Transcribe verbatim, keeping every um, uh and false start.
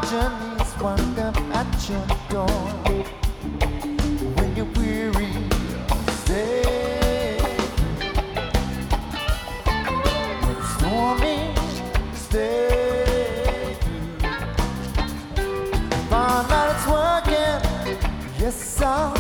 journeys wind up at your door. When you're weary, stay. When it's stormy, stay. Find out it's working, yes, I'll